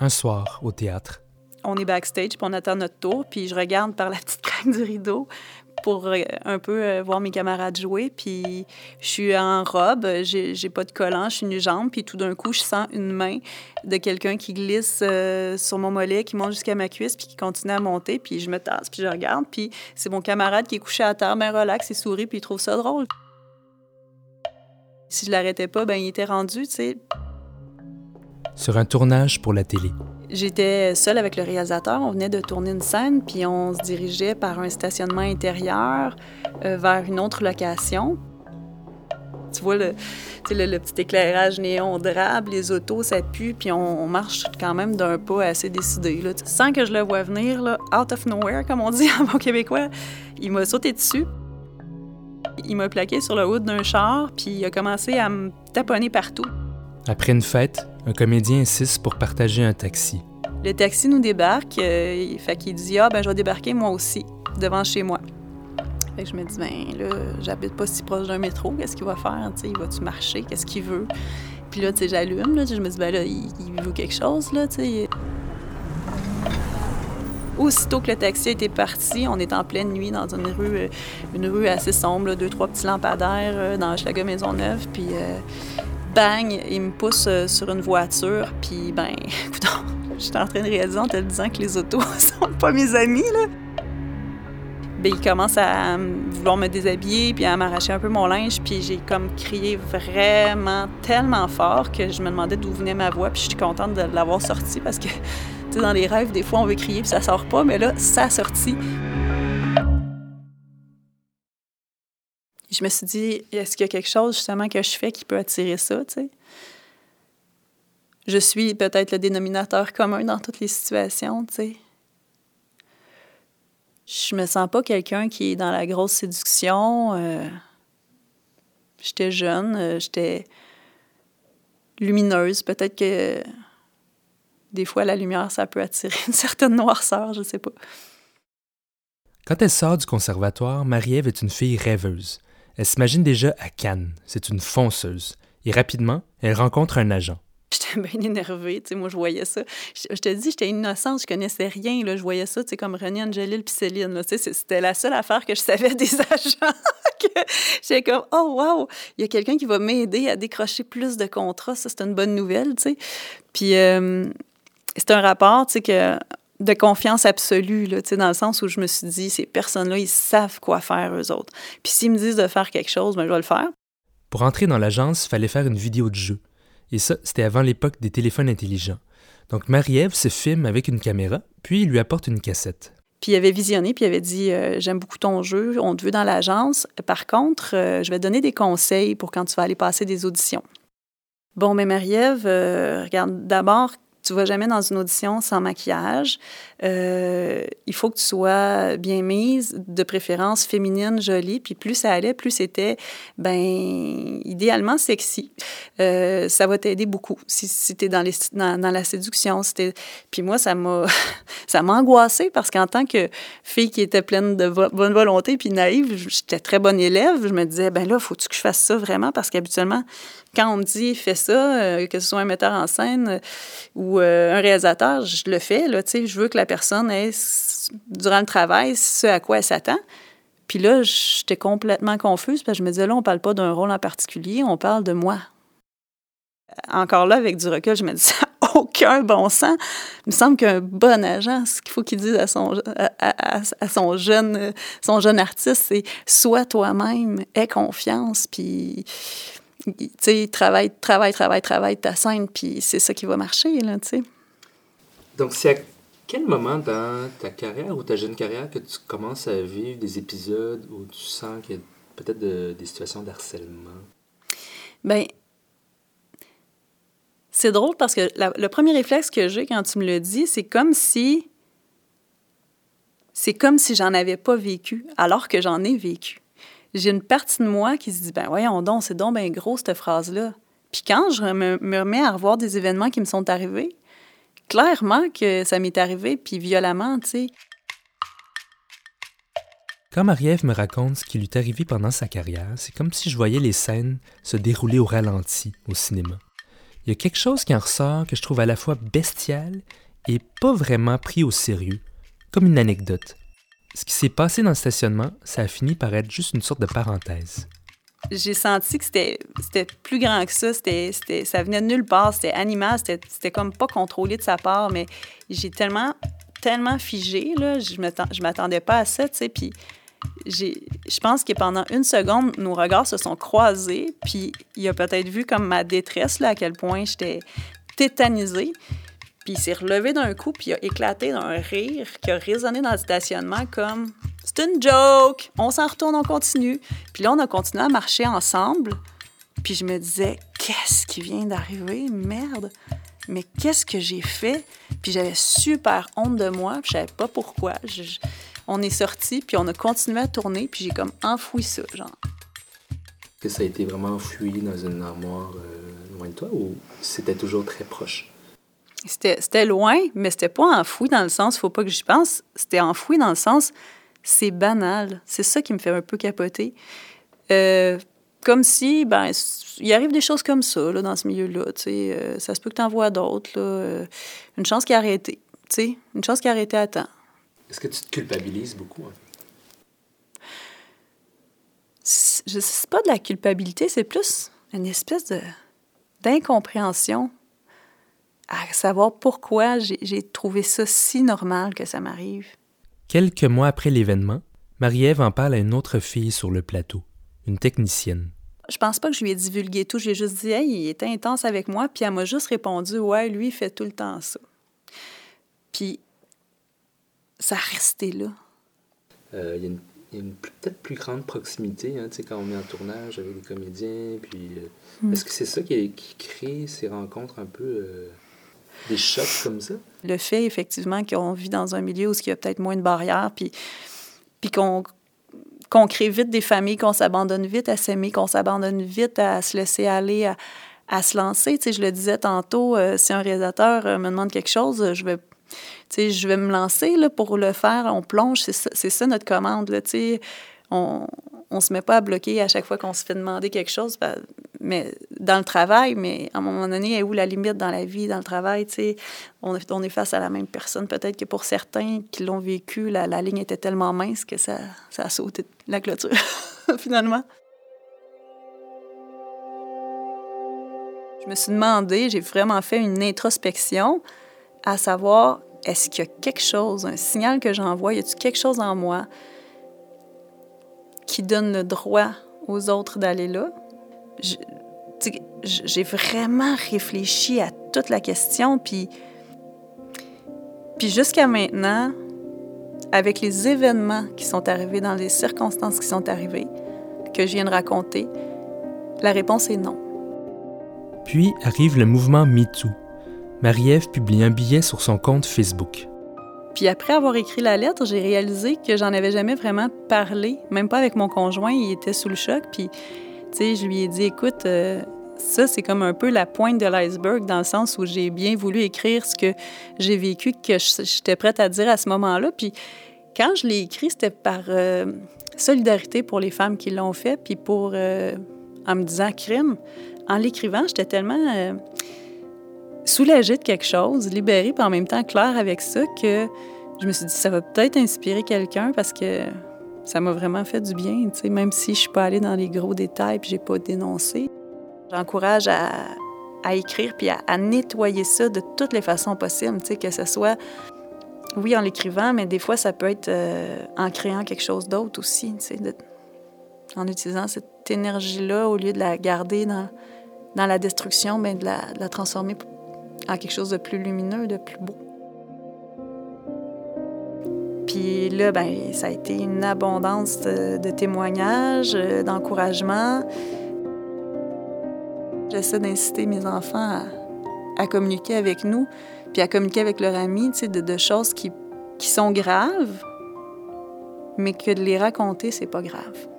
un soir au théâtre. On est backstage, puis on attend notre tour, puis je regarde par la petite craque du rideau pour un peu voir mes camarades jouer, puis je suis en robe, j'ai pas de collant, je suis nu-jambe, puis tout d'un coup, je sens une main de quelqu'un qui glisse sur mon mollet, qui monte jusqu'à ma cuisse, puis qui continue à monter, puis je me tasse, puis je regarde, puis c'est mon camarade qui est couché à terre, bien relax, il sourit, puis il trouve ça drôle. Si je l'arrêtais pas, ben il était rendu, tu sais. Sur un tournage pour la télé. J'étais seule avec le réalisateur. On venait de tourner une scène, puis on se dirigeait par un stationnement intérieur vers une autre location. Tu vois le petit éclairage néon drabe, les autos, ça pue, puis on marche quand même d'un pas assez décidé. Là. Sans que je le voie venir, là, out of nowhere, comme on dit en bon québécois, il m'a sauté dessus. Il m'a plaqué sur le haut d'un char, puis il a commencé à me taponner partout. Après une fête, un comédien insiste pour partager un taxi. Le taxi nous débarque, fait qu'il dit « Ah, ben je vais débarquer moi aussi, devant chez moi. » Fait que je me dis « Ben là, j'habite pas si proche d'un métro, qu'est-ce qu'il va faire? T'sais, il va-tu marcher? Qu'est-ce qu'il veut? » Puis là, tu sais, j'allume, là, je me dis « Ben là, il veut quelque chose, là, tu sais. » Aussitôt que le taxi était parti, on est en pleine nuit dans une rue assez sombre, 2-3 petits lampadaires dans Hochelaga Maisonneuve, puis bang, il me pousse sur une voiture, puis ben, écoute, j'étais en train de réaliser en te disant que les autos sont pas mes amis, là. Ben, il commence à vouloir me déshabiller, puis à m'arracher un peu mon linge, puis j'ai comme crié vraiment tellement fort que je me demandais d'où venait ma voix, puis je suis contente de l'avoir sortie parce que, tu sais, dans les rêves, des fois, on veut crier puis ça sort pas, mais là, ça a sorti. Je me suis dit, est-ce qu'il y a quelque chose, justement, que je fais qui peut attirer ça, tu sais? Je suis peut-être le dénominateur commun dans toutes les situations, tu sais. Je me sens pas quelqu'un qui est dans la grosse séduction. J'étais jeune, j'étais lumineuse. Peut-être que des fois, la lumière, ça peut attirer une certaine noirceur, je sais pas. Quand elle sort du conservatoire, Marie-Ève est une fille rêveuse. Elle s'imagine déjà à Cannes. C'est une fonceuse. Et rapidement, elle rencontre un agent. J'étais bien énervée, tu sais, moi, je voyais ça. Je te dis, j'étais innocente, je connaissais rien, là, je voyais ça, tu sais, comme René Angelil puis Céline, là, tu sais, c'était la seule affaire que je savais des agents, que j'étais comme, oh, wow, il y a quelqu'un qui va m'aider à décrocher plus de contrats, ça, c'est une bonne nouvelle, tu sais. Puis, c'est un rapport, tu sais, de confiance absolue, là, tu sais, dans le sens où je me suis dit, ces personnes-là, ils savent quoi faire, eux autres. Puis s'ils me disent de faire quelque chose, ben, je vais le faire. Pour entrer dans l'agence, il fallait faire une vidéo de jeu. Et ça, c'était avant l'époque des téléphones intelligents. Donc Marie-Ève se filme avec une caméra, puis il lui apporte une cassette. Puis il avait visionné, puis il avait dit « J'aime beaucoup ton jeu, on te veut dans l'agence. Par contre, je vais te donner des conseils pour quand tu vas aller passer des auditions. » Bon, mais Marie-Ève, regarde, d'abord, tu vas jamais dans une audition sans maquillage. Il faut que tu sois bien mise, de préférence féminine, jolie. Puis plus ça allait, plus c'était, ben, idéalement sexy. Ça va t'aider beaucoup si t'es dans la séduction. Puis moi, ça m'a angoissée parce qu'en tant que fille qui était pleine de bonne volonté puis naïve, j'étais très bonne élève. Je me disais, ben là, faut-tu que je fasse ça vraiment? Parce qu'habituellement, quand on me dit « fais ça », que ce soit un metteur en scène ou un réalisateur, je le fais. Là, je veux que la personne ait, durant le travail, ce à quoi elle s'attend. Puis là, j'étais complètement confuse parce que je me disais, là, on parle pas d'un rôle en particulier, on parle de moi. Encore là, avec du recul, je me dis, ça n'a aucun bon sens. Il me semble qu'un bon agent, ce qu'il faut qu'il dise à son jeune artiste, c'est « sois toi-même, aie confiance », puis... Tu sais, travaille ta scène, puis c'est ça qui va marcher, là, tu sais. Donc, c'est à quel moment dans ta carrière ou ta jeune carrière que tu commences à vivre des épisodes où tu sens qu'il y a peut-être des situations d'harcèlement? Bien, c'est drôle parce que le premier réflexe que j'ai quand tu me le dis, c'est comme si j'en avais pas vécu, alors que j'en ai vécu. J'ai une partie de moi qui se dit « ben voyons donc, c'est donc bien gros, cette phrase-là. » Puis quand je me remets à revoir des événements qui me sont arrivés, clairement que ça m'est arrivé, puis violemment, tu sais. Quand Marie-Ève me raconte ce qui lui est arrivé pendant sa carrière, c'est comme si je voyais les scènes se dérouler au ralenti au cinéma. il y a quelque chose qui en ressort que je trouve à la fois bestial et pas vraiment pris au sérieux, comme une anecdote. Ce qui s'est passé dans le stationnement, ça a fini par être juste une sorte de parenthèse. J'ai senti que c'était plus grand que ça. Ça venait de nulle part. C'était animal. C'était comme pas contrôlé de sa part. Mais j'ai tellement figé, là. Je m'attendais pas à ça, tu sais. Puis je pense que pendant une seconde, nos regards se sont croisés. Puis il a peut-être vu comme ma détresse, là, à quel point j'étais tétanisée. Puis il s'est relevé d'un coup, puis il a éclaté d'un rire qui a résonné dans le stationnement comme « C'est une joke! On s'en retourne, on continue. » Puis là, on a continué à marcher ensemble. Puis je me disais « Qu'est-ce qui vient d'arriver? Merde! Mais qu'est-ce que j'ai fait? » Puis j'avais super honte de moi, puis je savais pas pourquoi. On est sortis, puis on a continué à tourner, puis j'ai comme enfoui ça, genre. Est-ce que ça a été vraiment enfoui dans une armoire loin de toi ou c'était toujours très proche? C'était loin, mais c'était pas enfoui dans le sens, faut pas que j'y pense, c'était enfoui dans le sens, c'est banal. C'est ça qui me fait un peu capoter. Comme si, il arrive des choses comme ça, là, dans ce milieu-là, tu sais. Ça se peut que t'en vois d'autres, là. Une chance qui a arrêté, tu sais. Une chance qui a arrêté à temps. Est-ce que tu te culpabilises beaucoup? Hein? C'est pas de la culpabilité, c'est plus une espèce d'incompréhension à savoir pourquoi j'ai trouvé ça si normal que ça m'arrive. Quelques mois après l'événement, Marie-Ève en parle à une autre fille sur le plateau, une technicienne. Je pense pas que je lui ai divulgué tout. Je lui ai juste dit « Hey, il était intense avec moi. » Puis elle m'a juste répondu « Ouais, lui, il fait tout le temps ça. » Puis ça a resté là. Il y a une peut-être plus grande proximité, hein, tu sais, quand on est en tournage avec des comédiens. Puis, est-ce que c'est ça qui crée ces rencontres un peu... des chocs comme ça? Le fait, effectivement, qu'on vit dans un milieu où il y a peut-être moins de barrières, puis qu'on crée vite des familles, qu'on s'abandonne vite à s'aimer, qu'on s'abandonne vite à se laisser aller, à se lancer. Tu sais, je le disais tantôt, si un réalisateur me demande quelque chose, je vais me lancer là, pour le faire. On plonge, c'est ça notre commande. Là, tu sais. On se met pas à bloquer à chaque fois qu'on se fait demander quelque chose, mais dans le travail, mais à un moment donné, est où la limite dans la vie, dans le travail, tu sais, on est face à la même personne. Peut-être que pour certains qui l'ont vécu, la ligne était tellement mince que ça a sauté la clôture, finalement. Je me suis demandé, j'ai vraiment fait une introspection à savoir, est-ce qu'il y a quelque chose, un signal que j'envoie, y a-t-il quelque chose en moi qui donne le droit aux autres d'aller là? J'ai vraiment réfléchi à toute la question, puis jusqu'à maintenant, avec les événements qui sont arrivés, dans les circonstances qui sont arrivées, que je viens de raconter, la réponse est non. Puis arrive le mouvement MeToo. Marie-Ève publie un billet sur son compte Facebook. Puis après avoir écrit la lettre, j'ai réalisé que j'en avais jamais vraiment parlé, même pas avec mon conjoint, il était sous le choc. Puis, tu sais, je lui ai dit, écoute, ça, c'est comme un peu la pointe de l'iceberg, dans le sens où j'ai bien voulu écrire ce que j'ai vécu, que j'étais prête à dire à ce moment-là. Puis quand je l'ai écrit, c'était par solidarité pour les femmes qui l'ont fait, puis en me disant crime. En l'écrivant, j'étais tellement soulagée de quelque chose, libérée, puis en même temps claire avec ça, que je me suis dit, ça va peut-être inspirer quelqu'un parce que ça m'a vraiment fait du bien, tu sais, même si je suis pas allée dans les gros détails puis j'ai pas dénoncé. J'encourage à écrire puis à nettoyer ça de toutes les façons possibles, tu sais, que ce soit, oui, en l'écrivant, mais des fois, ça peut être en créant quelque chose d'autre aussi, tu sais, en utilisant cette énergie-là, au lieu de la garder dans la destruction, bien, de la transformer en quelque chose de plus lumineux, de plus beau. Puis là, bien, ça a été une abondance de témoignages, d'encouragements. J'essaie d'inciter mes enfants à communiquer avec nous, puis à communiquer avec leurs amis, tu sais, de choses qui sont graves, mais que de les raconter, c'est pas grave.